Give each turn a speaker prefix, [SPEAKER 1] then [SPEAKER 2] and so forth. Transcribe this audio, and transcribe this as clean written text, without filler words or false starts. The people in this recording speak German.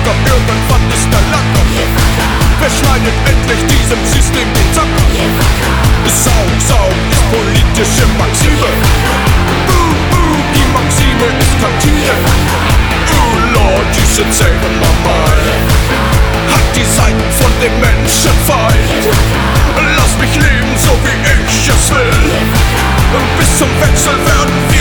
[SPEAKER 1] Wacker, irgendwann ist er Lacker. Wer schneidet endlich diesem System den Zacker? Sau ist politische Maxime. Die Maxime ist Kantine. Oh Lord, you should save my mind. Hat die Seiten von dem Menschenfeind. Lass mich leben, so wie ich es will. Bis zum Wechsel werden wir